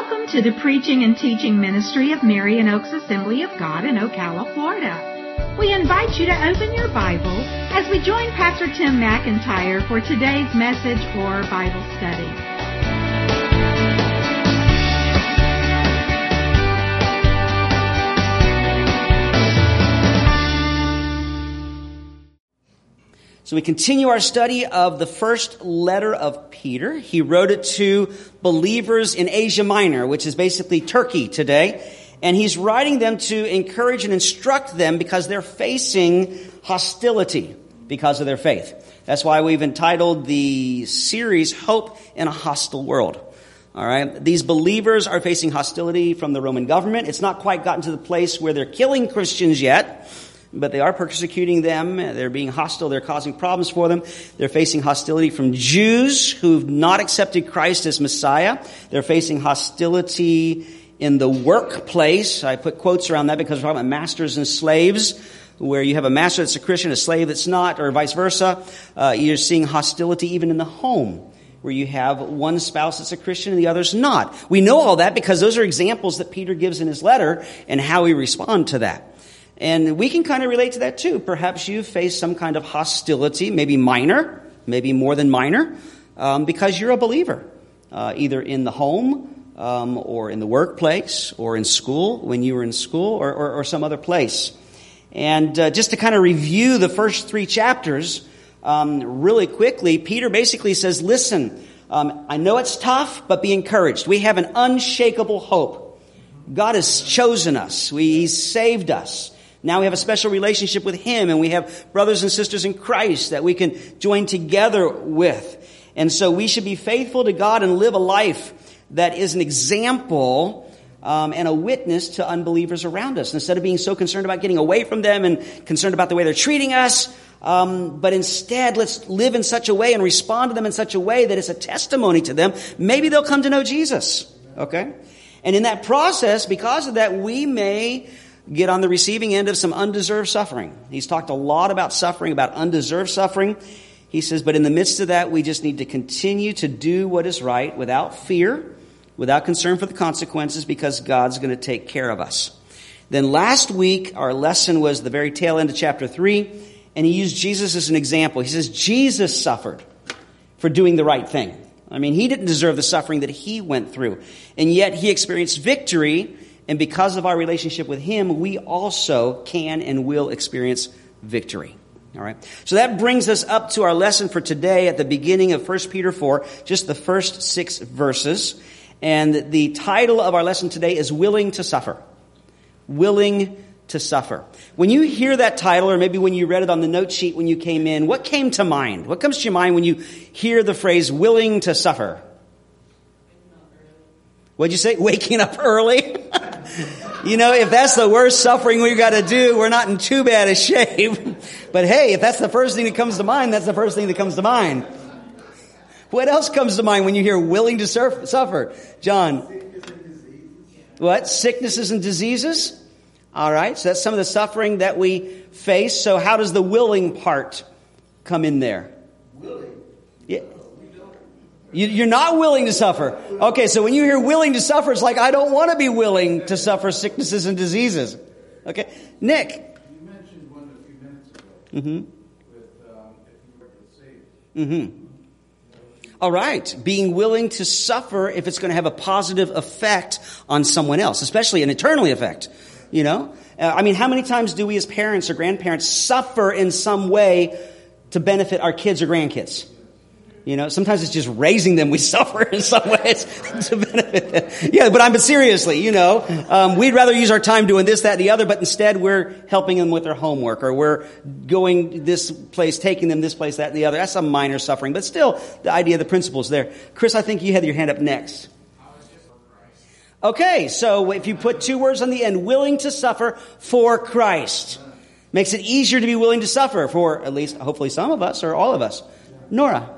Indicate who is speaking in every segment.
Speaker 1: Welcome to the preaching and teaching ministry of Marion Oaks Assembly of God in Ocala, Florida. We invite you to open your Bible as we join Pastor Tim McIntyre for today's message or Bible study.
Speaker 2: So we continue our study of the first letter of Peter. He wrote it to believers in Asia Minor, which is basically Turkey today. And he's writing them to encourage and instruct them because they're facing hostility because of their faith. That's why we've entitled the series, Hope in a Hostile World. All right. These believers are facing hostility from the Roman government. It's not quite gotten to the place where they're killing Christians yet, but they are persecuting them. They're being hostile. They're causing problems for them. They're facing hostility from Jews who've not accepted Christ as Messiah. They're facing hostility in the workplace. I put quotes around that because we're talking about masters and slaves, where you have a master that's a Christian, a slave that's not, or vice versa. You're seeing hostility even in the home, where you have one spouse that's a Christian and the other's not. We know all that because those are examples that Peter gives in his letter and how we respond to that. And we can kind of relate to that too. Perhaps you face some kind of hostility, maybe minor, maybe more than minor, because you're a believer, either in the home or in the workplace or in school, when you were in school or some other place. And just to kind of review the first three chapters really quickly, Peter basically says, listen, I know it's tough, but be encouraged. We have an unshakable hope. God has chosen us. He's saved us. Now we have a special relationship with Him, and we have brothers and sisters in Christ that we can join together with. And so we should be faithful to God and live a life that is an example and a witness to unbelievers around us. Instead of being so concerned about getting away from them and concerned about the way they're treating us, but instead let's live in such a way and respond to them in such a way that it's a testimony to them. Maybe they'll come to know Jesus. Okay? And in that process, because of that, we may get on the receiving end of some undeserved suffering. He's talked a lot about suffering, about undeserved suffering. He says, but in the midst of that, we just need to continue to do what is right without fear, without concern for the consequences, because God's going to take care of us. Then last week, our lesson was the very tail end of chapter 3, and he used Jesus as an example. He says, Jesus suffered for doing the right thing. I mean, he didn't deserve the suffering that he went through, and yet he experienced victory. And because of our relationship with Him, we also can and will experience victory. All right. So that brings us up to our lesson for today at the beginning of 1 Peter 4, just the first 6 verses. And the title of our lesson today is Willing to Suffer. Willing to Suffer. When you hear that title, or maybe when you read it on the note sheet when you came in, what came to mind? What comes to your mind when you hear the phrase willing to suffer? What'd you say? Waking up early? You know, if that's the worst suffering we've got to do, we're not in too bad a shape. But hey, if that's the first thing that comes to mind, that's the first thing that comes to mind. What else comes to mind when you hear willing to suffer? John? What? Sicknesses and diseases? All right, so that's some of the suffering that we face. So how does the willing part come in there?
Speaker 3: Willing?
Speaker 2: Yeah. You're not willing to suffer. Okay, so when you hear willing to suffer, it's like, I don't want to be willing to suffer sicknesses and diseases. Okay, Nick.
Speaker 3: You mentioned one a few minutes ago. With if you were saved.
Speaker 2: All right, being willing to suffer if it's going to have a positive effect on someone else, especially an eternal effect. You know, I mean, how many times do we as parents or grandparents suffer in some way to benefit our kids or grandkids? You know, sometimes it's just raising them. We suffer in some ways to benefit them. Yeah, but seriously, you know, we'd rather use our time doing this, that, and the other, but instead we're helping them with their homework, or we're going this place, taking them this place, that, and the other. That's some minor suffering, but still, the idea, the principle is there. Chris, I think you had your hand up next. Okay, so if you put 2 words on the end, willing to suffer for Christ, makes it easier to be willing to suffer for at least, hopefully, some of us or all of us. Nora.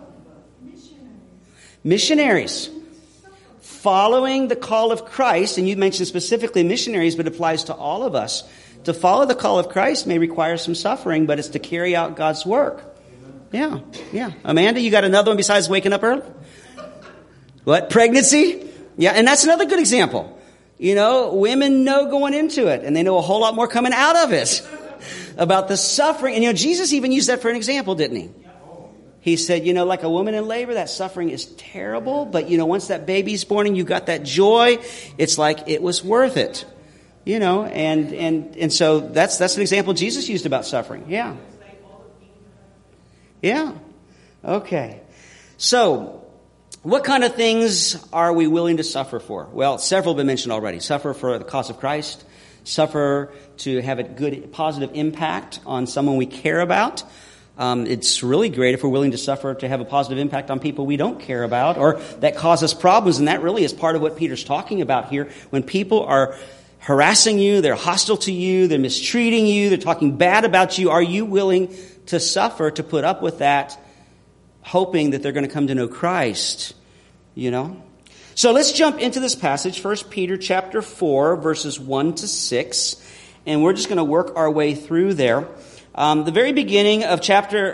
Speaker 2: Missionaries. Following the call of Christ, and you mentioned specifically missionaries, but it applies to all of us. To follow the call of Christ may require some suffering, but it's to carry out God's work. Yeah. Amanda, you got another one besides waking up early? What? Pregnancy? Yeah, and that's another good example. You know, women know going into it, and they know a whole lot more coming out of it about the suffering. And, you know, Jesus even used that for an example, didn't he? He said, you know, like a woman in labor, that suffering is terrible. But, you know, once that baby's born and you got that joy, it's like it was worth it. You know, and so that's an example Jesus used about suffering. Yeah. Yeah. Okay. So, what kind of things are we willing to suffer for? Well, several have been mentioned already. Suffer for the cause of Christ. Suffer to have a good, positive impact on someone we care about. It's really great if we're willing to suffer to have a positive impact on people we don't care about or that cause us problems. And that really is part of what Peter's talking about here. When people are harassing you, they're hostile to you, they're mistreating you, they're talking bad about you, are you willing to suffer, to put up with that, hoping that they're going to come to know Christ? You know? So let's jump into this passage, 1 Peter chapter 4, verses 1 to 6. And we're just going to work our way through there. The very beginning of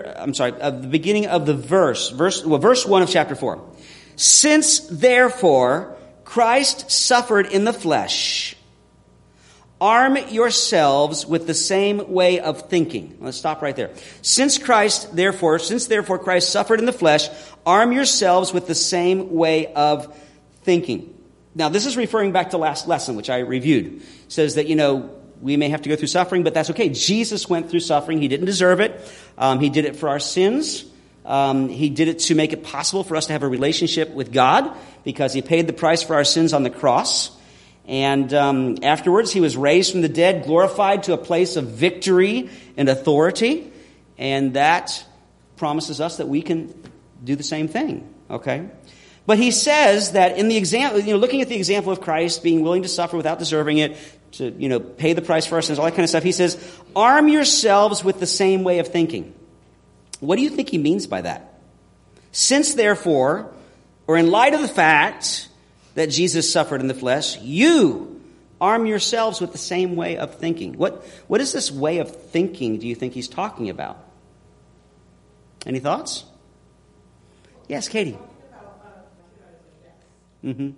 Speaker 2: verse 1 of chapter 4. Since therefore Christ suffered in the flesh, arm yourselves with the same way of thinking. Let's stop right there. Since therefore Christ suffered in the flesh, arm yourselves with the same way of thinking. Now, this is referring back to last lesson, which I reviewed. It says that, you know, we may have to go through suffering, but that's okay. Jesus went through suffering. He didn't deserve it. He did it for our sins. He did it to make it possible for us to have a relationship with God because he paid the price for our sins on the cross. And afterwards, he was raised from the dead, glorified to a place of victory and authority. And that promises us that we can do the same thing. Okay? But he says that in the example, you know, looking at the example of Christ being willing to suffer without deserving it, to, you know, pay the price for our sins, all that kind of stuff, he says, arm yourselves with the same way of thinking. What do you think he means by that? Since therefore, or in light of the fact that Jesus suffered in the flesh, you arm yourselves with the same way of thinking. What is this way of thinking do you think he's talking about? Any thoughts? Yes, Katie. Mm-hmm.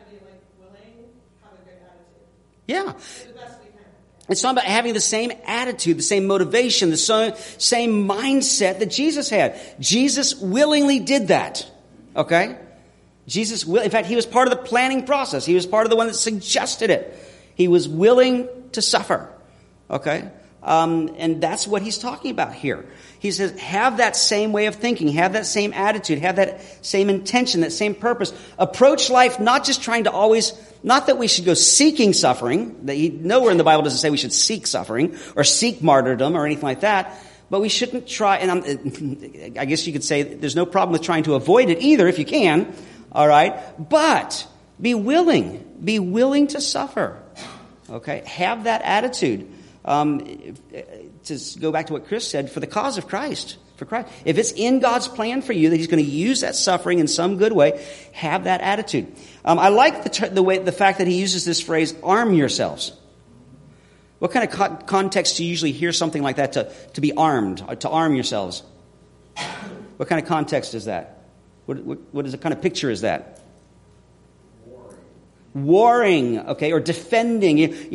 Speaker 2: Yeah. It's talking about having the same attitude, the same motivation, the same mindset that Jesus had. Jesus willingly did that. Okay? In fact, he was part of the planning process. He was part of the one that suggested it. He was willing to suffer. Okay? And that's what he's talking about here. He says, have that same way of thinking, have that same attitude, have that same intention, that same purpose. Approach life not just trying to always, not that we should go seeking suffering. Nowhere in the Bible does it say we should seek suffering or seek martyrdom or anything like that. But we shouldn't try, and I guess you could say there's no problem with trying to avoid it either if you can. All right? But be willing to suffer. Okay? Have that attitude. To go back to what Chris said, for the cause of Christ, for Christ. If it's in God's plan for you that he's going to use that suffering in some good way, have that attitude. I like the fact that he uses this phrase, arm yourselves. What kind of context do you usually hear something like that, to be armed, to arm yourselves? What kind of context is that? What is the kind of picture is that? Warring, okay, or defending,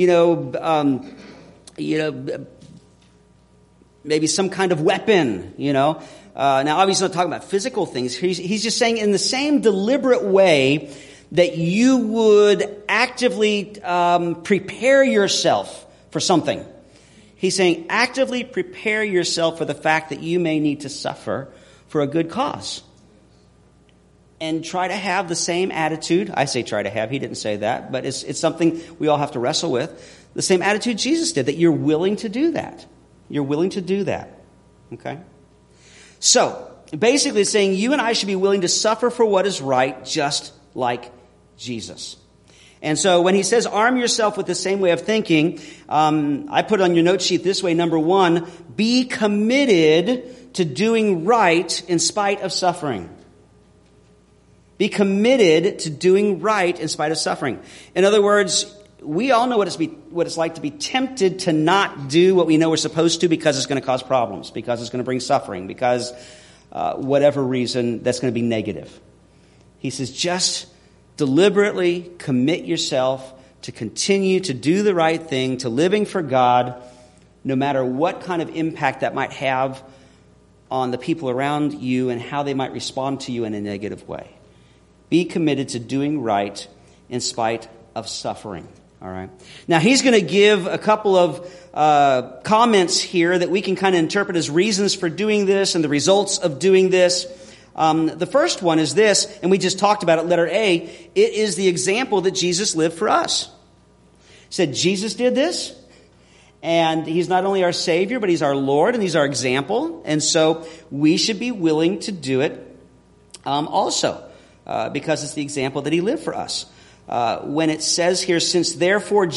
Speaker 2: maybe some kind of weapon, Now, obviously not talking about physical things. He's just saying in the same deliberate way that you would actively prepare yourself for something. He's saying actively prepare yourself for the fact that you may need to suffer for a good cause. And try to have the same attitude. I say try to have. He didn't say that. But it's something we all have to wrestle with. The same attitude Jesus did, that you're willing to do that. You're willing to do that. Okay? So, basically it's saying you and I should be willing to suffer for what is right, just like Jesus. And so when he says arm yourself with the same way of thinking, I put on your note sheet this way, number 1, be committed to doing right in spite of suffering. Be committed to doing right in spite of suffering. In other words, we all know what it's like to be tempted to not do what we know we're supposed to because it's going to cause problems, because it's going to bring suffering, because whatever reason that's going to be negative. He says, just deliberately commit yourself to continue to do the right thing, to living for God, no matter what kind of impact that might have on the people around you and how they might respond to you in a negative way. Be committed to doing right in spite of suffering. All right. Now, he's going to give a couple of comments here that we can kind of interpret as reasons for doing this and the results of doing this. The first one is this, and we just talked about it, letter A. It is the example that Jesus lived for us. He said Jesus did this, and he's not only our Savior, but he's our Lord, and he's our example. And so we should be willing to do it also, because it's the example that he lived for us. When it says here, since therefore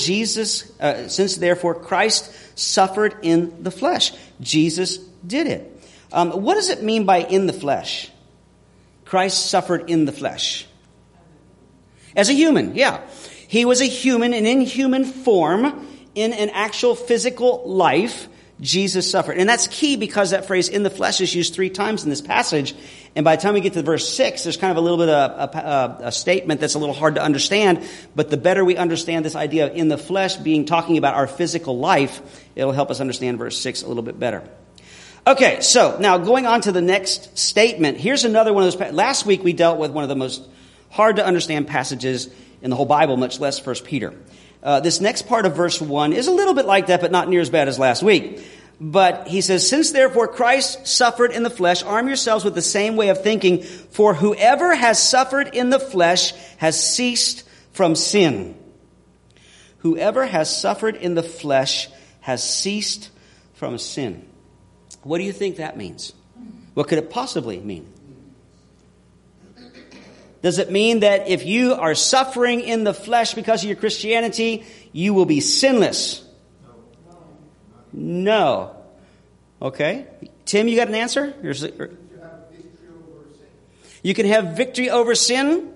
Speaker 2: Christ suffered in the flesh. Jesus did it. What does it mean by in the flesh? Christ suffered in the flesh. As a human, yeah. He was a human, and in human form, in an actual physical life, Jesus suffered. And that's key because that phrase in the flesh is used 3 times in this passage. And by the time we get to verse 6, there's kind of a little bit of a statement that's a little hard to understand. But the better we understand this idea of in the flesh being talking about our physical life, it'll help us understand verse 6 a little bit better. Okay, so now going on to the next statement. Here's another one of those. Last week we dealt with one of the most hard to understand passages in the whole Bible, much less 1 Peter. This next part of verse 1 is a little bit like that, but not near as bad as last week. But he says, since therefore Christ suffered in the flesh, arm yourselves with the same way of thinking, for whoever has suffered in the flesh has ceased from sin. Whoever has suffered in the flesh has ceased from sin. What do you think that means? What could it possibly mean? Does it mean that if you are suffering in the flesh because of your Christianity, you will be sinless? No. Okay. Tim, you got an answer? You can have victory over sin?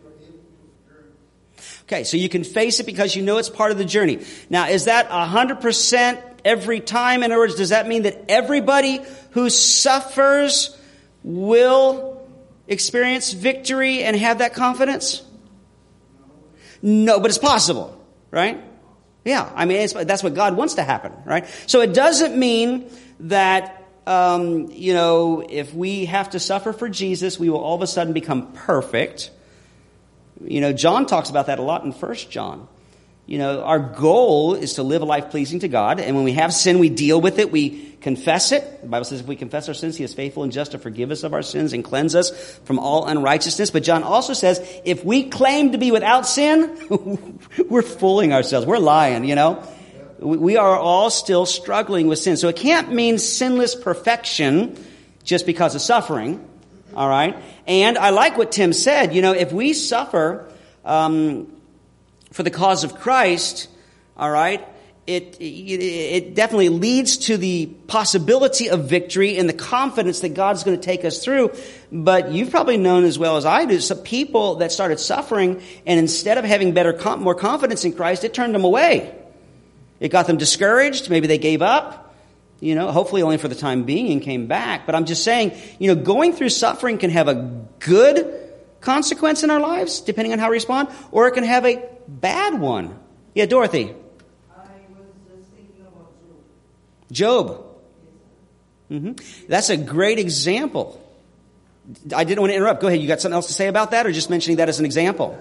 Speaker 2: Okay, so you can face it because you know it's part of the journey. Now, is that 100% every time? In other words, does that mean that everybody who suffers will experience victory and have that confidence? No, but it's possible, right? Yeah, I mean, that's what God wants to happen, right? So it doesn't mean that, if we have to suffer for Jesus, we will all of a sudden become perfect. John talks about that a lot in 1 John. Our goal is to live a life pleasing to God. And when we have sin, we deal with it. We confess it. The Bible says if we confess our sins, he is faithful and just to forgive us of our sins and cleanse us from all unrighteousness. But John also says if we claim to be without sin, we're fooling ourselves. We're lying, We are all still struggling with sin. So it can't mean sinless perfection just because of suffering. All right. And I like what Tim said. If we suffer for the cause of Christ, all right, it definitely leads to the possibility of victory and the confidence that God's going to take us through. But you've probably known as well as I do some people that started suffering, and instead of having more confidence in Christ, it turned them away. It got them discouraged. Maybe they gave up, hopefully only for the time being, and came back. But I'm just saying, going through suffering can have a good consequence in our lives, depending on how we respond, or it can have a bad one. Yeah, Dorothy.
Speaker 4: I was just thinking about Job.
Speaker 2: That's a great example. I didn't want to interrupt. Go ahead. You got something else to say about that, or just mentioning that as an example?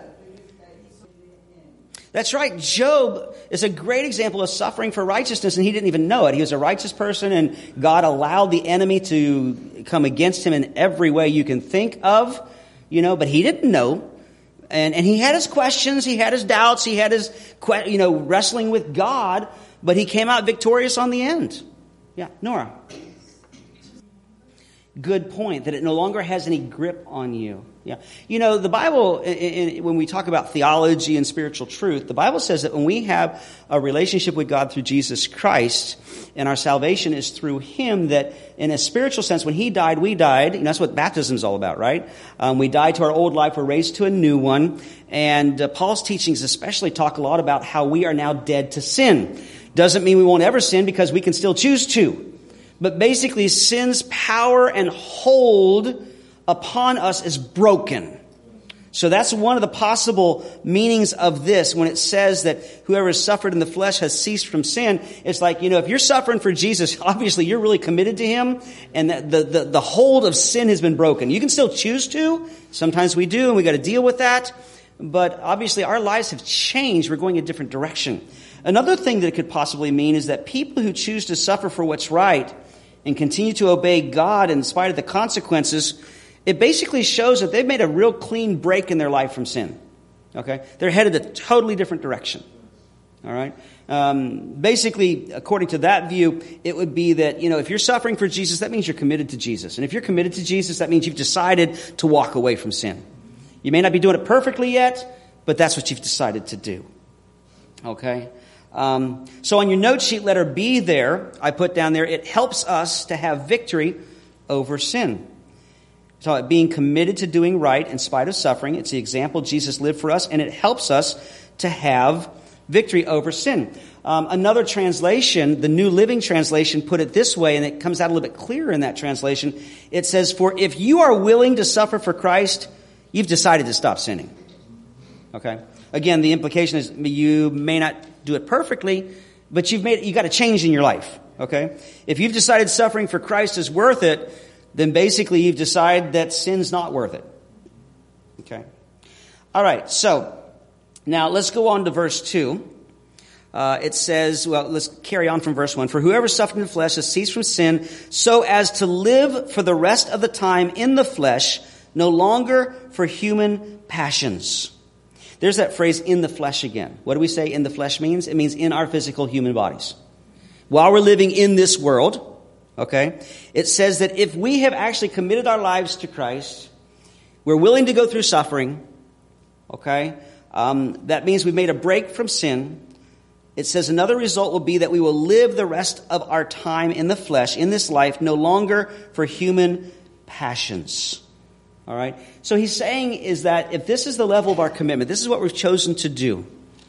Speaker 2: That's right. Job is a great example of suffering for righteousness, and he didn't even know it. He was a righteous person, and God allowed the enemy to come against him in every way you can think of, but he didn't know. And he had his questions, he had his doubts, he had his, wrestling with God, but he came out victorious on the end. Yeah, Nora. Good point, that it no longer has any grip on you. Yeah. The Bible, when we talk about theology and spiritual truth, the Bible says that when we have a relationship with God through Jesus Christ, and our salvation is through him, that in a spiritual sense, when he died, we died. That's what baptism is all about, right? We died to our old life, we're raised to a new one. And Paul's teachings especially talk a lot about how we are now dead to sin. Doesn't mean we won't ever sin, because we can still choose to. But basically, sin's power and hold upon us is broken. So that's one of the possible meanings of this when it says that whoever has suffered in the flesh has ceased from sin. It's like, if you're suffering for Jesus, obviously you're really committed to him, and the hold of sin has been broken. You can still choose to. Sometimes we do, and we got to deal with that. But obviously our lives have changed. We're going a different direction. Another thing that it could possibly mean is that people who choose to suffer for what's right and continue to obey God in spite of the consequences, it basically shows that they've made a real clean break in their life from sin. Okay? They're headed a totally different direction. All right? Basically, according to that view, it would be that, if you're suffering for Jesus, that means you're committed to Jesus. And if you're committed to Jesus, that means you've decided to walk away from sin. You may not be doing it perfectly yet, but that's what you've decided to do. Okay? So on your note sheet, letter B there, I put down there, it helps us to have victory over sin. So being committed to doing right in spite of suffering, it's the example Jesus lived for us, and it helps us to have victory over sin. Another translation, the New Living Translation, put it this way, and it comes out a little bit clearer in that translation. It says, "For if you are willing to suffer for Christ, you've decided to stop sinning." Okay? Again, the implication is you may not do it perfectly, but you got a change in your life. Okay? If you've decided suffering for Christ is worth it, then basically you've decided that sin's not worth it. Okay? All right, so now let's go on to verse 2. It says, let's carry on from verse 1. "For whoever suffered in the flesh has ceased from sin, so as to live for the rest of the time in the flesh, no longer for human passions." There's that phrase, "in the flesh," again. What do we say in the flesh means? It means in our physical human bodies. While we're living in this world, okay, it says that if we have actually committed our lives to Christ, we're willing to go through suffering, okay, that means we've made a break from sin. It says another result will be that we will live the rest of our time in the flesh, in this life, no longer for human passions. All right? So he's saying is that if this is the level of our commitment, this is what we've chosen to do,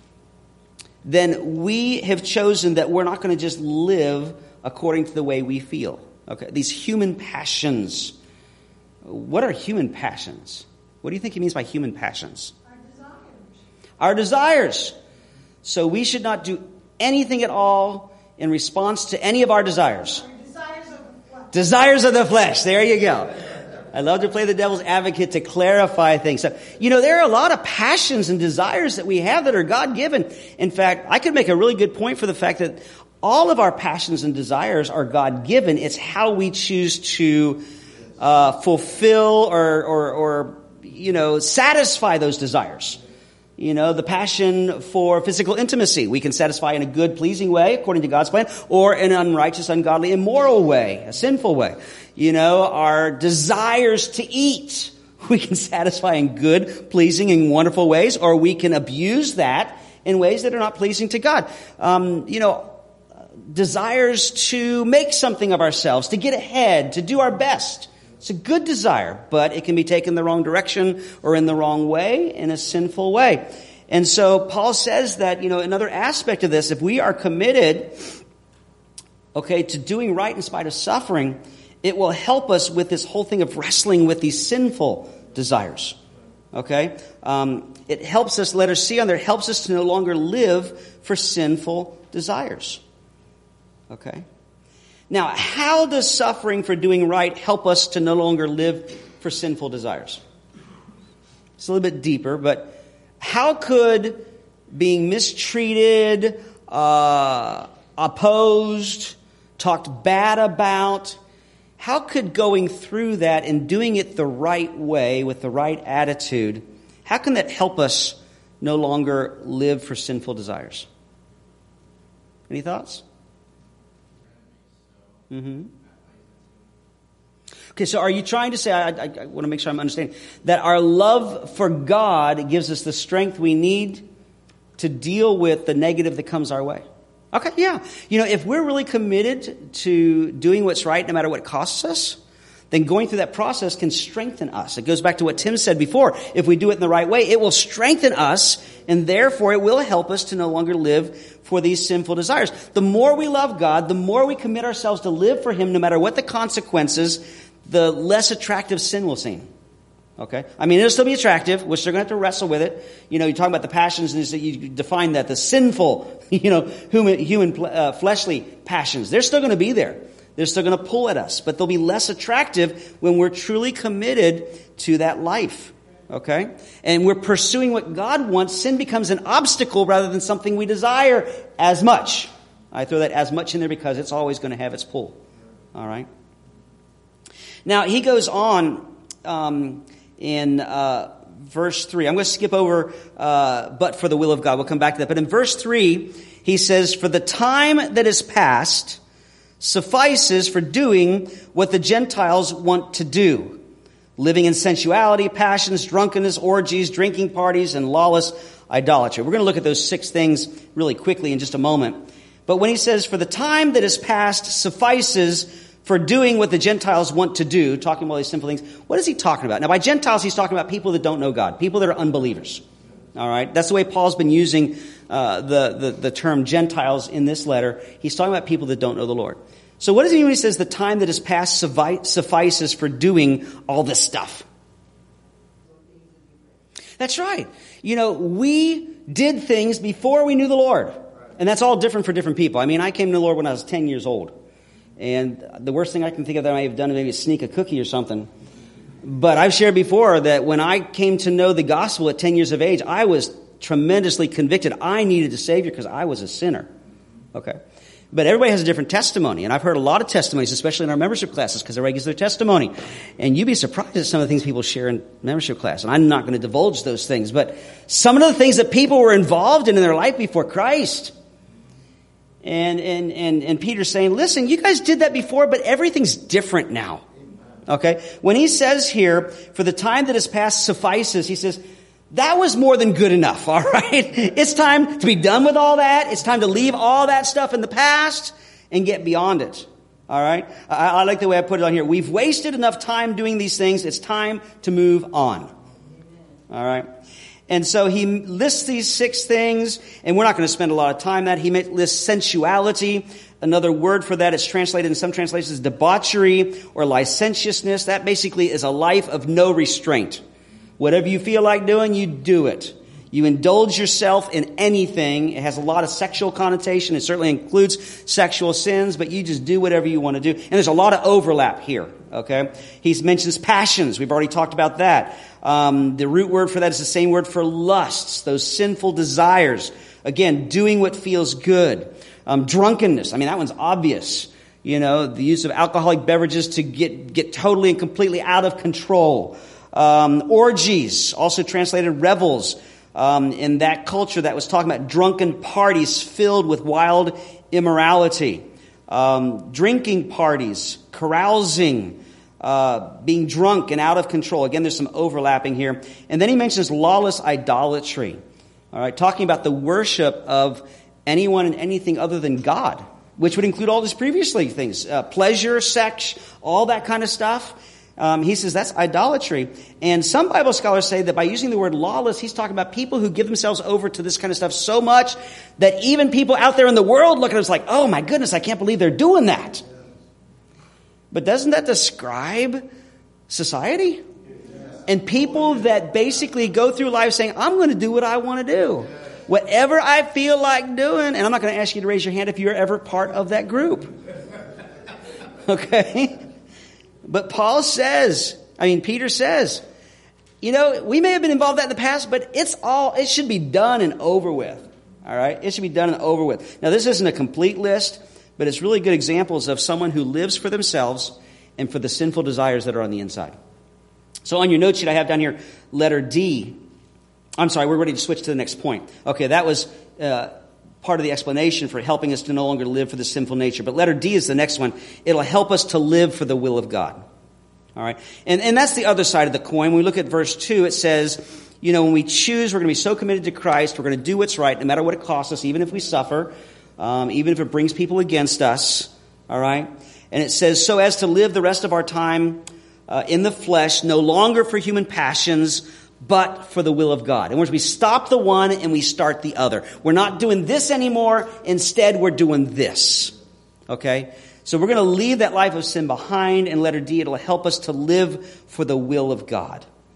Speaker 2: then we have chosen that we're not going to just live according to the way we feel. Okay? These human passions. What are human passions? What do you think he means by human passions? Our desires. So we should not do anything at all in response to any of our desires. Desires of the flesh. There you go. I love to play the devil's advocate to clarify things. So, there are a lot of passions and desires that we have that are God-given. In fact, I could make a really good point for the fact that all of our passions and desires are God-given. It's how we choose to fulfill or satisfy those desires. The passion for physical intimacy, we can satisfy in a good, pleasing way, according to God's plan, or in an unrighteous, ungodly, immoral way, a sinful way. Our desires to eat, we can satisfy in good, pleasing, and wonderful ways, or we can abuse that in ways that are not pleasing to God. Desires to make something of ourselves, to get ahead, to do our best. It's a good desire, but it can be taken the wrong direction or in the wrong way, in a sinful way. And so Paul says that, another aspect of this, if we are committed, to doing right in spite of suffering, it will help us with this whole thing of wrestling with these sinful desires. Okay? It helps us, letter C on there, helps us to no longer live for sinful desires. Okay? Now, how does suffering for doing right help us to no longer live for sinful desires? It's a little bit deeper, but how could being mistreated, opposed, talked bad about, how could going through that and doing it the right way with the right attitude, how can that help us no longer live for sinful desires? Any thoughts? Mm-hmm. Okay, so are you trying to say, I want to make sure I'm understanding, that our love for God gives us the strength we need to deal with the negative that comes our way? Okay, yeah. If we're really committed to doing what's right, no matter what it costs us, then going through that process can strengthen us. It goes back to what Tim said before. If we do it in the right way, it will strengthen us, and therefore it will help us to no longer live for these sinful desires. The more we love God, the more we commit ourselves to live for Him, no matter what the consequences, the less attractive sin will seem. Okay? I mean, it'll still be attractive. We're still going to have to wrestle with it. You know, you talk about the passions, and you define that, the sinful, human fleshly passions. They're still going to be there. They're still going to pull at us. But they'll be less attractive when we're truly committed to that life. Okay? And we're pursuing what God wants. Sin becomes an obstacle rather than something we desire as much. I throw that as much in there because it's always going to have its pull. All right? Now, he goes on in verse 3. I'm going to skip over but for the will of God. We'll come back to that. But in verse 3, he says, "For the time that is past suffices for doing what the Gentiles want to do, living in sensuality, passions, drunkenness, orgies, drinking parties, and lawless idolatry." We're going to look at those 6 things really quickly in just a moment. But when he says, "For the time that is past suffices for doing what the Gentiles want to do," talking about these sinful things, what is he talking about? Now, by Gentiles, he's talking about people that don't know God, people that are unbelievers. All right? That's the way Paul's been using the term Gentiles in this letter. He's talking about people that don't know the Lord. So what does he mean when he says the time that is past suffices for doing all this stuff? That's right. You know, we did things before we knew the Lord. And that's all different for different people. I mean, I came to the Lord when I was 10 years old. And the worst thing I can think of that I may have done is maybe sneak a cookie or something. But I've shared before that when I came to know the gospel at 10 years of age, I was tremendously convicted. I needed a Savior because I was a sinner. Okay. But everybody has a different testimony. And I've heard a lot of testimonies, especially in our membership classes, because everybody gives their testimony. And you'd be surprised at some of the things people share in membership class. And I'm not going to divulge those things. But some of the things that people were involved in their life before Christ. And Peter's saying, listen, you guys did that before, but everything's different now. Okay? When he says here, "For the time that is past suffices," he says, that was more than good enough, all right? It's time to be done with all that. It's time to leave all that stuff in the past and get beyond it, all right? I like the way I put it on here. We've wasted enough time doing these things. It's time to move on, all right? And so he lists these 6 things, and we're not going to spend a lot of time on that. He lists sensuality. Another word for that is translated in some translations as debauchery or licentiousness. That basically is a life of no restraint. Whatever you feel like doing, you do it. You indulge yourself in anything. It has a lot of sexual connotation. It certainly includes sexual sins, but you just do whatever you want to do. And there's a lot of overlap here, okay? He mentions passions. We've already talked about that. The root word for that is the same word for lusts, those sinful desires. Again, doing what feels good. Drunkenness. I mean, that one's obvious. You know, the use of alcoholic beverages to get totally and completely out of control. Orgies, also translated revels. In that culture that was talking about drunken parties filled with wild immorality. Drinking parties, carousing, being drunk and out of control. Again, there's some overlapping here. And then he mentions lawless idolatry. All right, talking about the worship of anyone and anything other than God, which would include all these previously things, pleasure, sex, all that kind of stuff. He says that's idolatry. And some Bible scholars say that by using the word lawless, he's talking about people who give themselves over to this kind of stuff so much that even people out there in the world look at us like, oh my goodness, I can't believe they're doing that. But doesn't that describe society? And people that basically go through life saying, I'm going to do what I want to do. Whatever I feel like doing. And I'm not going to ask you to raise your hand if you're ever part of that group. Okay? But Peter says, you know, we may have been involved in that in the past, but it should be done and over with. All right? It should be done and over with. Now, this isn't a complete list, but it's really good examples of someone who lives for themselves and for the sinful desires that are on the inside. So on your note sheet, I have down here letter D. I'm sorry, we're ready to switch to the next point. Okay, that was part of the explanation for helping us to no longer live for the sinful nature. But letter D is the next one. It'll help us to live for the will of God. All right? And that's the other side of the coin. When we look at verse 2, it says, you know, when we choose, we're going to be so committed to Christ, we're going to do what's right, no matter what it costs us, even if we suffer, even if it brings people against us. All right? And it says, so as to live the rest of our time in the flesh, no longer for human passions, but for the will of God. In other words, we stop the one and we start the other. We're not doing this anymore. Instead, we're doing this. Okay? So we're going to leave that life of sin behind, and letter D, it'll help us to live for the will of God.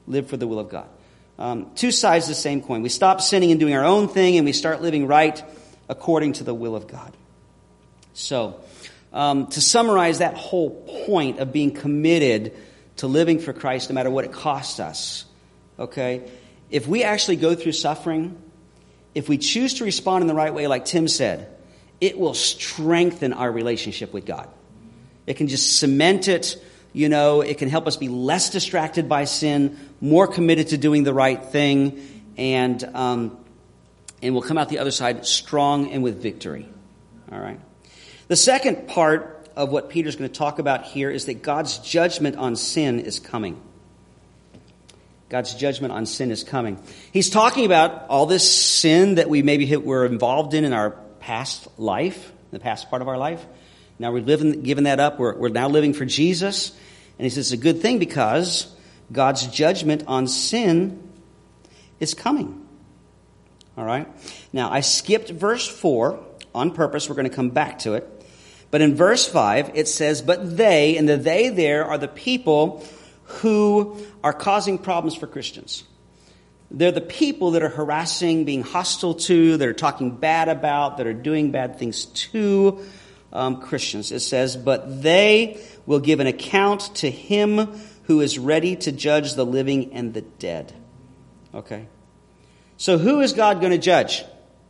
Speaker 2: live for the will of God. Two sides of the same coin. We stop sinning and doing our own thing, and we start living right according to the will of God. So, to summarize that whole point of being committed to living for Christ no matter what it costs us, okay? If we actually go through suffering, if we choose to respond in the right way, like Tim said, it will strengthen our relationship with God. It can just cement it. It can help us be less distracted by sin, more committed to doing the right thing, and we'll come out the other side strong and with victory. All right. The second part of what Peter's going to talk about here is that God's judgment on sin is coming. God's judgment on sin is coming. He's talking about all this sin that we maybe were involved in our past life, the past part of our life. Now we've given that up. We're now living for Jesus. And he says it's a good thing because God's judgment on sin is coming. All right. Now I skipped verse 4 on purpose. We're going to come back to it. But in verse 5 it says, but they, and the they there are the people who are causing problems for Christians. They're the people that are harassing, being hostile to, that are talking bad about, that are doing bad things to Christians. It says, but they will give an account to him who is ready to judge the living and the dead. Okay. So who is God going to judge?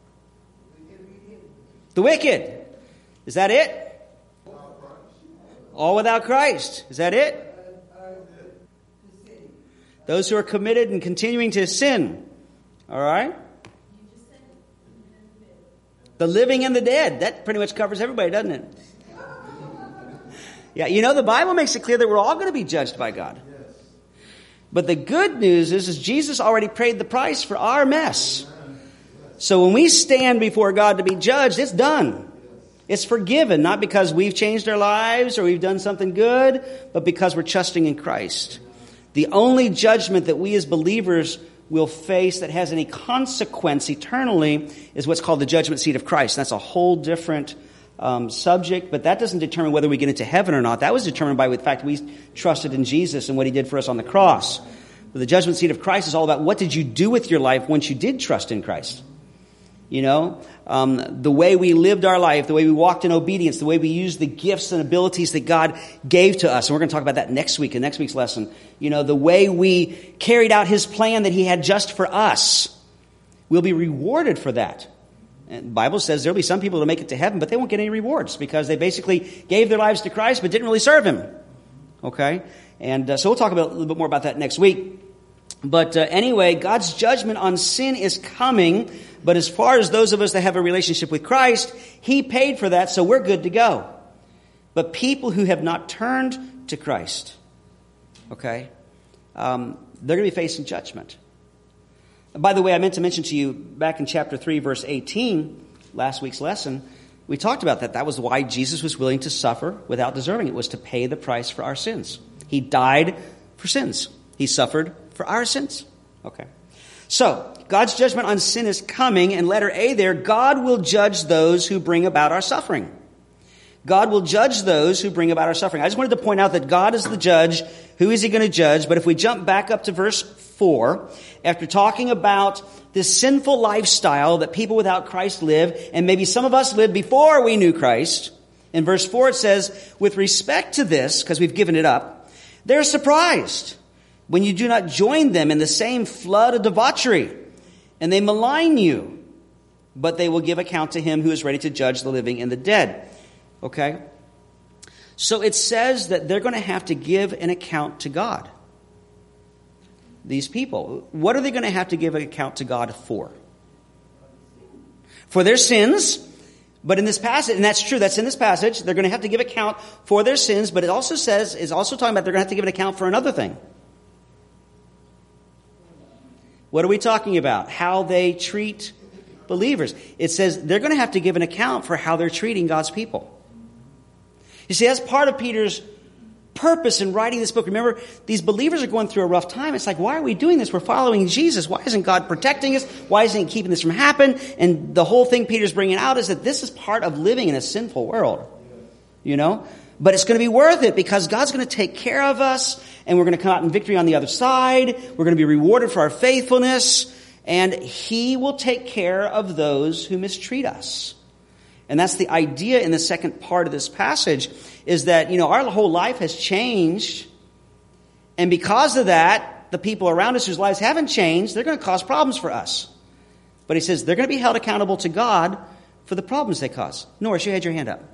Speaker 2: The wicked. Is that it? All without Christ. Is that it? Those who are committed and continuing to sin. All right? The living and the dead. That pretty much covers everybody, doesn't it? Yeah, the Bible makes it clear that we're all going to be judged by God. But the good news is Jesus already paid the price for our mess. So when we stand before God to be judged, it's done. It's forgiven, not because we've changed our lives or we've done something good, but because we're trusting in Christ. The only judgment that we as believers will face that has any consequence eternally is what's called the judgment seat of Christ. That's a whole different subject, but that doesn't determine whether we get into heaven or not. That was determined by the fact we trusted in Jesus and what he did for us on the cross. But the judgment seat of Christ is all about what did you do with your life once you did trust in Christ. The way we lived our life, the way we walked in obedience, the way we used the gifts and abilities that God gave to us. And we're going to talk about that next week in next week's lesson. The way we carried out his plan that he had just for us. We'll be rewarded for that. And the Bible says there'll be some people who make it to heaven, but they won't get any rewards because they basically gave their lives to Christ but didn't really serve him. Okay? And so we'll talk about a little bit more about that next week. But anyway, God's judgment on sin is coming. But as far as those of us that have a relationship with Christ, he paid for that, so we're good to go. But people who have not turned to Christ, okay, they're going to be facing judgment. By the way, I meant to mention to you back in chapter 3, verse 18, last week's lesson, we talked about that. That was why Jesus was willing to suffer without deserving it, was to pay the price for our sins. He died for sins. He suffered for our sins. Okay. So, God's judgment on sin is coming, and letter A there, God will judge those who bring about our suffering. God will judge those who bring about our suffering. I just wanted to point out that God is the judge. Who is he going to judge? But if we jump back up to verse 4, after talking about this sinful lifestyle that people without Christ live, and maybe some of us lived before we knew Christ, in verse 4 it says, with respect to this, because we've given it up, they're surprised when you do not join them in the same flood of debauchery, and they malign you, but they will give account to him who is ready to judge the living and the dead. Okay? So it says that they're going to have to give an account to God. These people. What are they going to have to give an account to God for? For their sins. But in this passage, and that's true, that's in this passage, they're going to have to give account for their sins, but it also says, is also talking about they're going to have to give an account for another thing. What are we talking about? How they treat believers. It says they're going to have to give an account for how they're treating God's people. You see, that's part of Peter's purpose in writing this book. Remember, these believers are going through a rough time. It's like, why are we doing this? We're following Jesus. Why isn't God protecting us? Why isn't he keeping this from happening? And the whole thing Peter's bringing out is that this is part of living in a sinful world. But it's going to be worth it because God's going to take care of us, and we're going to come out in victory on the other side. We're going to be rewarded for our faithfulness, and He will take care of those who mistreat us. And that's the idea in the second part of this passage, is that, our whole life has changed, and because of that, the people around us whose lives haven't changed, they're going to cause problems for us. But he says they're going to be held accountable to God for the problems they cause. Norris, you had your hand up.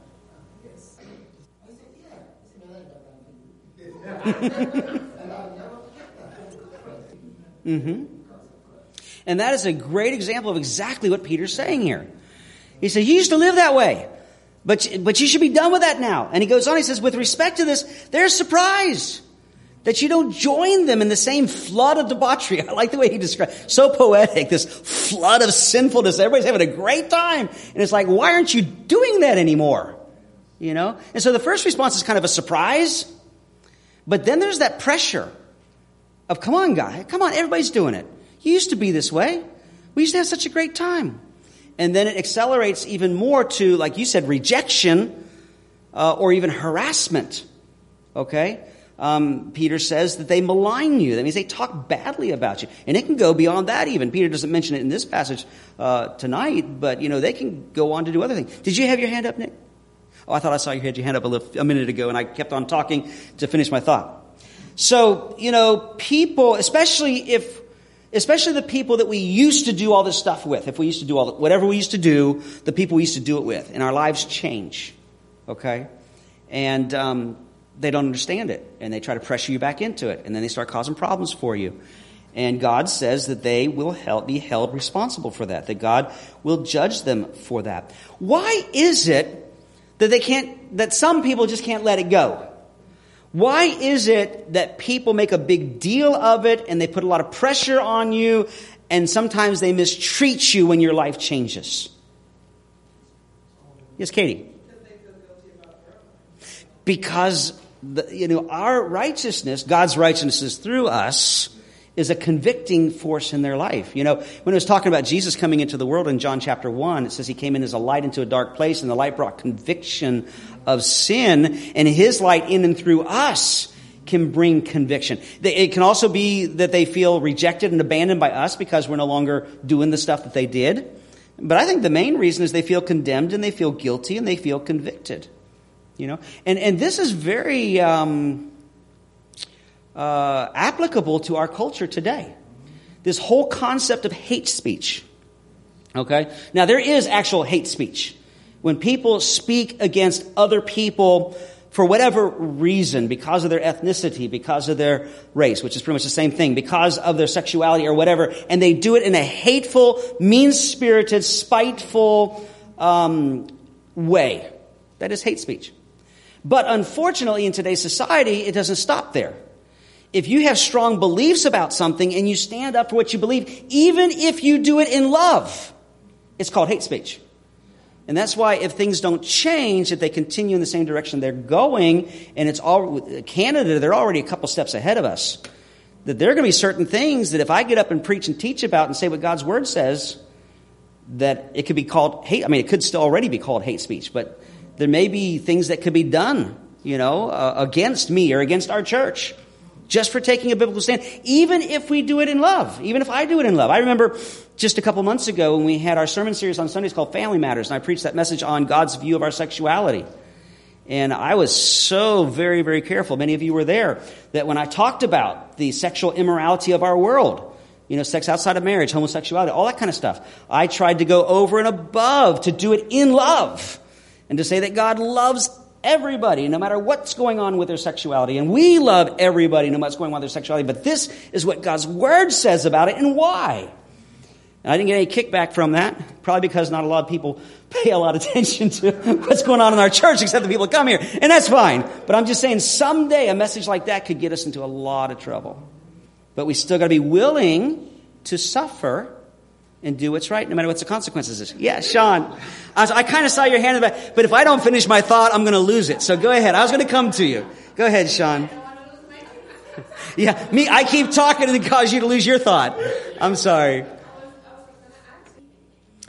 Speaker 2: Mm-hmm. And that is a great example of exactly what Peter's saying here. He said, you used to live that way, but you should be done with that now. And he goes on, he says, with respect to this, they're surprised that you don't join them in the same flood of debauchery. I like the way he described, so poetic, this flood of sinfulness. Everybody's having a great time. And it's like, why aren't you doing that anymore? And so the first response is kind of a surprise. But then there's that pressure of, come on, guy, come on, everybody's doing it. You used to be this way. We used to have such a great time. And then it accelerates even more to, like you said, rejection or even harassment. Okay? Peter says that they malign you. That means they talk badly about you. And it can go beyond that even. Peter doesn't mention it in this passage tonight, but, they can go on to do other things. Did you have your hand up, Nick? Oh, I thought I saw you had your hand up a minute ago, and I kept on talking to finish my thought. So, people, especially the people that we used to do all this stuff with, if we used to do whatever we used to do, the people we used to do it with, and our lives change, okay? And they don't understand it, and they try to pressure you back into it, and then they start causing problems for you. And God says that they will be held responsible for that God will judge them for that. Why is it that some people just can't let it go? Why is it that people make a big deal of it and they put a lot of pressure on you, and sometimes they mistreat you when your life changes? Yes, Katie? Because our righteousness, God's righteousness through us, is a convicting force in their life. When it was talking about Jesus coming into the world in John chapter 1, it says he came in as a light into a dark place, and the light brought conviction of sin, and his light in and through us can bring conviction. It can also be that they feel rejected and abandoned by us because we're no longer doing the stuff that they did. But I think the main reason is they feel condemned, and they feel guilty, and they feel convicted. And this is very applicable to our culture today. This whole concept of hate speech. Okay? Now, there is actual hate speech. When people speak against other people for whatever reason, because of their ethnicity, because of their race, which is pretty much the same thing, because of their sexuality or whatever, and they do it in a hateful, mean-spirited, spiteful way. That is hate speech. But unfortunately, in today's society, it doesn't stop there. If you have strong beliefs about something and you stand up for what you believe, even if you do it in love, it's called hate speech. And that's why if things don't change, if they continue in the same direction they're going, and it's all Canada, they're already a couple steps ahead of us, that there are going to be certain things that if I get up and preach and teach about and say what God's Word says, that it could be called hate. I mean, it could still already be called hate speech, but there may be things that could be done, against me or against our church, just for taking a biblical stand, even if we do it in love, even if I do it in love. I remember just a couple months ago when we had our sermon series on Sundays called Family Matters, and I preached that message on God's view of our sexuality. And I was so very, very careful, many of you were there, that when I talked about the sexual immorality of our world, sex outside of marriage, homosexuality, all that kind of stuff, I tried to go over and above to do it in love and to say that God loves everybody, no matter what's going on with their sexuality. And we love everybody, no matter what's going on with their sexuality. But this is what God's Word says about it and why. And I didn't get any kickback from that, probably because not a lot of people pay a lot of attention to what's going on in our church, except the people that come here. And that's fine. But I'm just saying someday a message like that could get us into a lot of trouble. But we still got to be willing to suffer and do what's right, no matter what the consequences is. Yeah, Sean. I kind of saw your hand in the back, but if I don't finish my thought, I'm going to lose it. So go ahead. I was going to come to you. Go ahead, Sean. Yeah, I keep talking and it cause you to lose your thought. I'm sorry.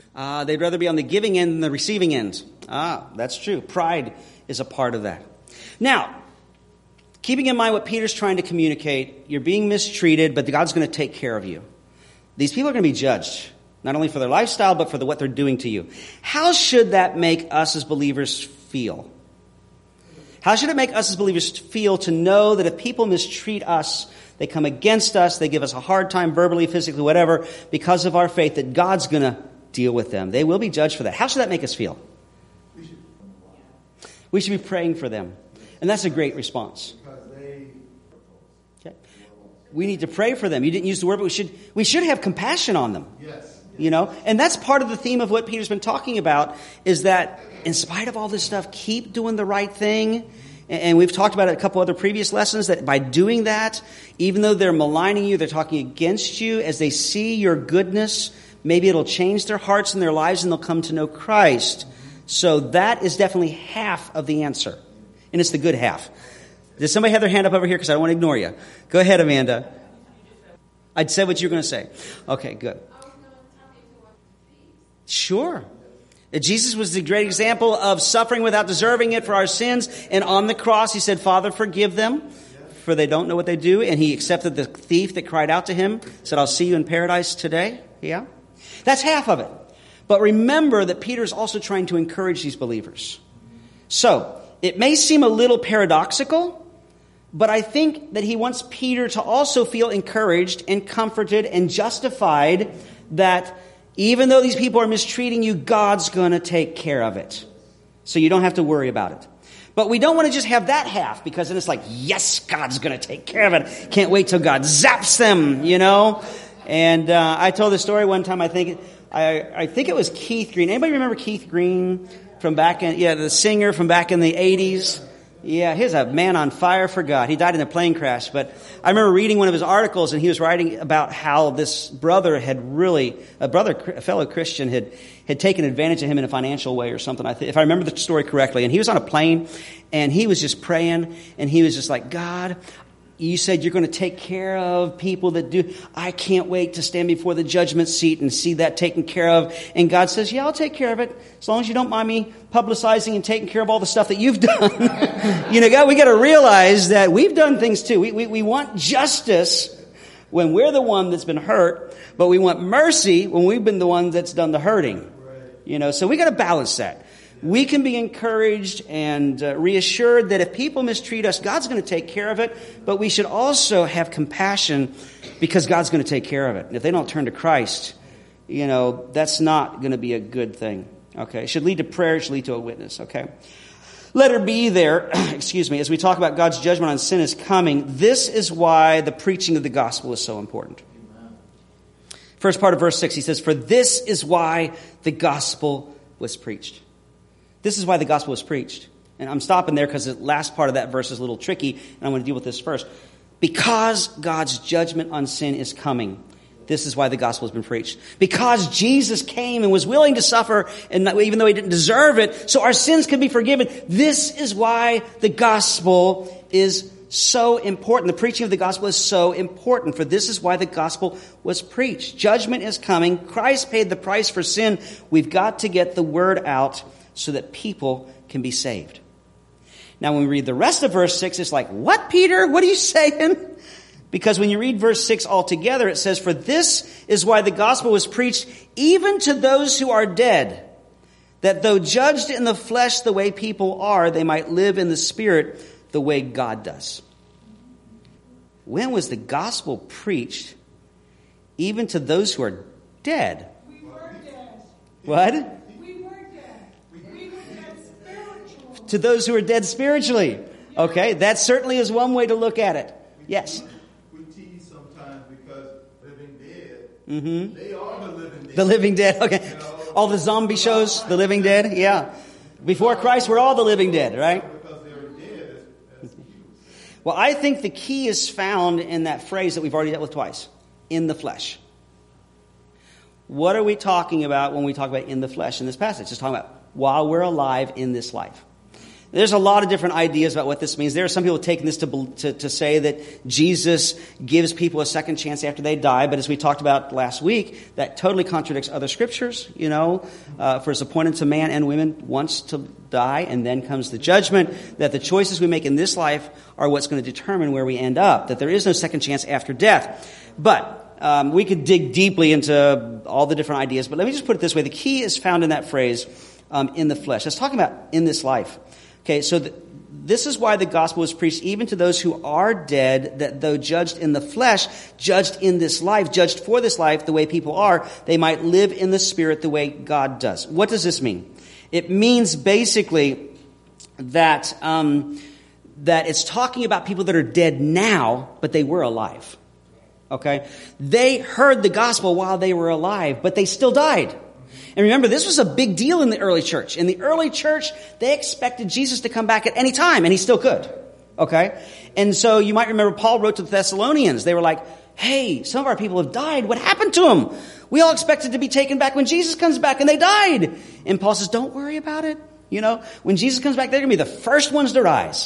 Speaker 2: They'd rather be on the giving end than the receiving end. That's true. Pride is a part of that. Now, keeping in mind what Peter's trying to communicate, you're being mistreated, but God's going to take care of you. These people are going to be judged, not only for their lifestyle, but for what they're doing to you. How should that make us as believers feel? How should it make us as believers feel to know that if people mistreat us, they come against us, they give us a hard time verbally, physically, whatever, because of our faith, that God's going to deal with them. They will be judged for that. How should that make us feel? We should be praying for them. And that's a great response. Okay. We need to pray for them. You didn't use the word, but we should have compassion on them.
Speaker 3: Yes.
Speaker 2: You know, and that's part of the theme of what Peter's been talking about, is that in spite of all this stuff, keep doing the right thing. And we've talked about it a couple other previous lessons, that by doing that, even though they're maligning you, they're talking against you, as they see your goodness, maybe it'll change their hearts and their lives and they'll come to know Christ. So that is definitely half of the answer. And it's the good half. Does somebody have their hand up over here? Because I don't want to ignore you. Go ahead, Amanda. I'd say what you were going to say. Okay, good. Sure. Jesus was the great example of suffering without deserving it for our sins. And on the cross, he said, Father, forgive them, for they don't know what they do. And he accepted the thief that cried out to him, said, I'll see you in paradise today. Yeah. That's half of it. But remember that Peter's also trying to encourage these believers. So, it may seem a little paradoxical, but I think that he wants Peter to also feel encouraged and comforted and justified that even though these people are mistreating you, God's going to take care of it. So you don't have to worry about it. But we don't want to just have that half, because then it's like, yes, God's going to take care of it. Can't wait till God zaps them, you know. And I told this story one time, I think it was Keith Green. Anybody remember Keith Green from back in, the singer from back in the 80s? Yeah, he's a man on fire for God. He died in a plane crash. But I remember reading one of his articles, and he was writing about how this brother had really, a fellow Christian had taken advantage of him in a financial way or something, if I remember the story correctly. And he was on a plane, and he was just praying, and he was just like, God, you said you're going to take care of people that do. I can't wait to stand before the judgment seat and see that taken care of. And God says, yeah, I'll take care of it, as long as you don't mind me publicizing and taking care of all the stuff that you've done. God, we got to realize that we've done things too. We want justice when we're the one that's been hurt, but we want mercy when we've been the one that's done the hurting. So we got to balance that. We can be encouraged and reassured that if people mistreat us, God's going to take care of it. But we should also have compassion, because God's going to take care of it. And if they don't turn to Christ, that's not going to be a good thing. Okay, it should lead to prayer. It should lead to a witness. Okay, letter B there, as we talk about God's judgment on sin is coming. This is why the preaching of the gospel is so important. First part of verse 6, he says, for this is why the gospel was preached. This is why the gospel was preached. And I'm stopping there because the last part of that verse is a little tricky, and I'm going to deal with this first. Because God's judgment on sin is coming, this is why the gospel has been preached. Because Jesus came and was willing to suffer, and even though he didn't deserve it, so our sins can be forgiven. This is why the gospel is so important. The preaching of the gospel is so important, for this is why the gospel was preached. Judgment is coming. Christ paid the price for sin. We've got to get the word out so that people can be saved. Now, when we read the rest of verse 6, it's like, what, Peter? What are you saying? Because when you read verse 6 altogether, it says, for this is why the gospel was preached even to those who are dead, that though judged in the flesh the way people are, they might live in the spirit the way God does. When was the gospel preached even to those who are dead?
Speaker 4: We were dead.
Speaker 2: What? To those who are dead spiritually. Okay, that certainly is one way to look at it. Yes?
Speaker 3: We tease sometimes because living dead, they are the living dead.
Speaker 2: The living dead, okay. All the zombie shows, the living dead, yeah. Before Christ, we're all the living dead, right?
Speaker 3: Because they were dead as
Speaker 2: Well, I think the key is found in that phrase that we've already dealt with twice. In the flesh. What are we talking about when we talk about in the flesh in this passage? It's talking about while we're alive in this life. There's a lot of different ideas about what this means. There are some people taking this to say that Jesus gives people a second chance after they die. But as we talked about last week, that totally contradicts other scriptures. For it's appointed to man and women once to die, and then comes the judgment, that the choices we make in this life are what's going to determine where we end up, that there is no second chance after death. But we could dig deeply into all the different ideas. But let me just put it this way. The key is found in that phrase, in the flesh. It's talking about in this life. Okay, so this is why the gospel is preached even to those who are dead, that though judged in the flesh, judged in this life, judged for this life the way people are, they might live in the spirit the way God does. What does this mean? It means basically that it's talking about people that are dead now, but they were alive. Okay? They heard the gospel while they were alive, but they still died. And remember, this was a big deal in the early church. In the early church, they expected Jesus to come back at any time, and he still could. Okay? And so you might remember Paul wrote to the Thessalonians. They were like, hey, some of our people have died. What happened to them? We all expected to be taken back when Jesus comes back, and they died. And Paul says, don't worry about it. When Jesus comes back, they're going to be the first ones to rise.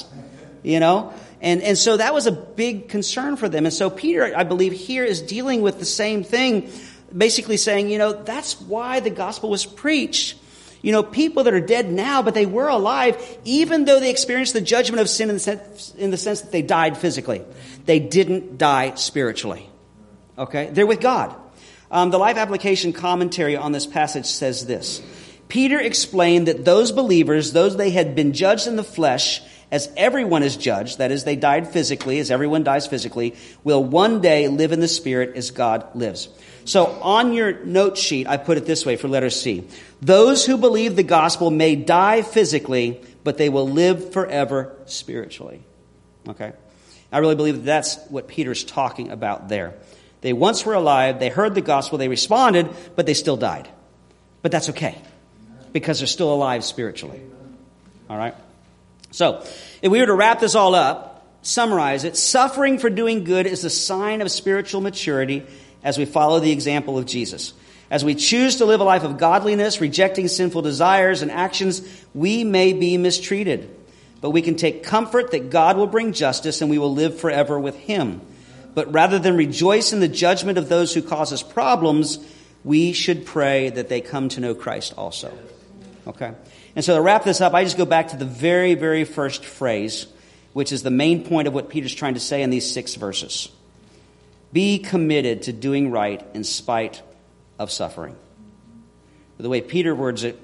Speaker 2: And so that was a big concern for them. And so Peter, I believe, here is dealing with the same thing, basically saying, that's why the gospel was preached. People that are dead now, but they were alive, even though they experienced the judgment of sin in the sense that they died physically. They didn't die spiritually. Okay? They're with God. The Life Application commentary on this passage says this. Peter explained that those believers, those they had been judged in the flesh, as everyone is judged, that is, they died physically, as everyone dies physically, will one day live in the Spirit as God lives. So on your note sheet, I put it this way for letter C. Those who believe the gospel may die physically, but they will live forever spiritually. Okay? I really believe that's what Peter's talking about there. They once were alive, they heard the gospel, they responded, but they still died. But that's okay, because they're still alive spiritually. All right? So, if we were to wrap this all up, summarize it, suffering for doing good is a sign of spiritual maturity as we follow the example of Jesus. As we choose to live a life of godliness, rejecting sinful desires and actions, we may be mistreated. But we can take comfort that God will bring justice and we will live forever with Him. But rather than rejoice in the judgment of those who cause us problems, we should pray that they come to know Christ also. Okay? And so to wrap this up, I just go back to the very, very first phrase, which is the main point of what Peter's trying to say in these 6 verses. Be committed to doing right in spite of suffering. The way Peter words it,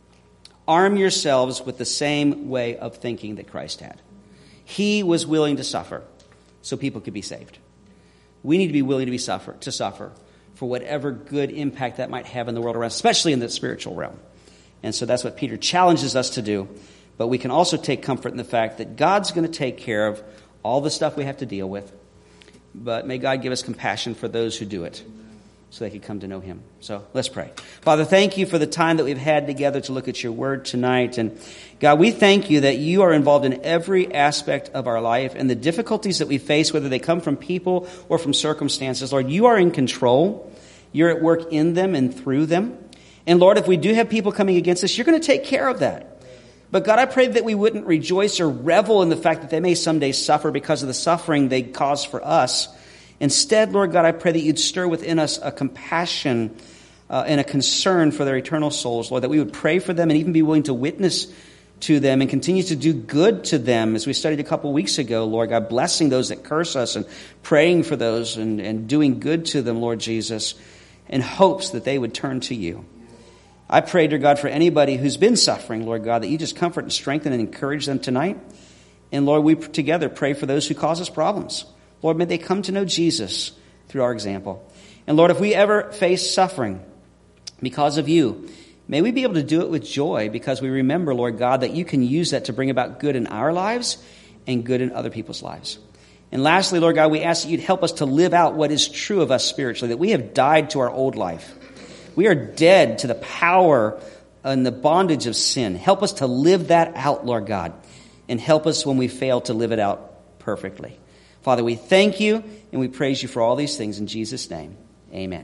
Speaker 2: arm yourselves with the same way of thinking that Christ had. He was willing to suffer so people could be saved. We need to be willing to suffer for whatever good impact that might have in the world around us, especially in the spiritual realm. And so that's what Peter challenges us to do. But we can also take comfort in the fact that God's going to take care of all the stuff we have to deal with. But may God give us compassion for those who do it so they can come to know Him. So let's pray. Father, thank you for the time that we've had together to look at your word tonight. And God, we thank you that you are involved in every aspect of our life and the difficulties that we face, whether they come from people or from circumstances. Lord, you are in control. You're at work in them and through them. And Lord, if we do have people coming against us, you're going to take care of that. But God, I pray that we wouldn't rejoice or revel in the fact that they may someday suffer because of the suffering they cause for us. Instead, Lord God, I pray that you'd stir within us a compassion and a concern for their eternal souls, Lord, that we would pray for them and even be willing to witness to them and continue to do good to them, as we studied a couple weeks ago, Lord God, blessing those that curse us and praying for those and doing good to them, Lord Jesus, in hopes that they would turn to you. I pray, dear God, for anybody who's been suffering, Lord God, that you just comfort and strengthen and encourage them tonight. And Lord, we together pray for those who cause us problems. Lord, may they come to know Jesus through our example. And Lord, if we ever face suffering because of you, may we be able to do it with joy because we remember, Lord God, that you can use that to bring about good in our lives and good in other people's lives. And lastly, Lord God, we ask that you'd help us to live out what is true of us spiritually, that we have died to our old life. We are dead to the power and the bondage of sin. Help us to live that out, Lord God, and help us when we fail to live it out perfectly. Father, we thank you and we praise you for all these things in Jesus' name. Amen.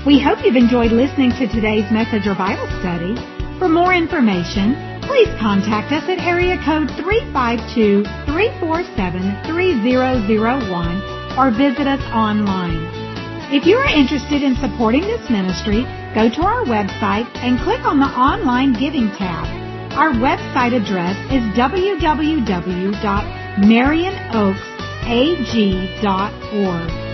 Speaker 1: We hope you've enjoyed listening to today's message or Bible study. For more information, please contact us at area code 352-347-3001 or visit us online. If you are interested in supporting this ministry, go to our website and click on the Online Giving tab. Our website address is www.marionoaksag.org.